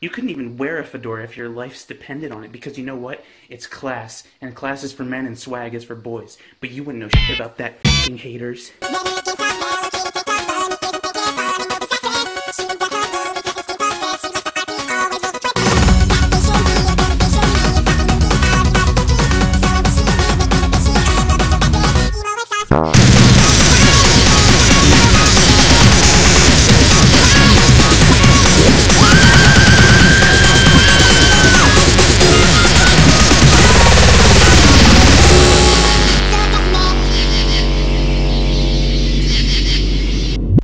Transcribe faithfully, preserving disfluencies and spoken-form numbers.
You couldn't even wear a fedora if your life's depended on it because you know what? It's class, and class is for men and swag is for boys. But you wouldn't know shit about that, f***ing haters.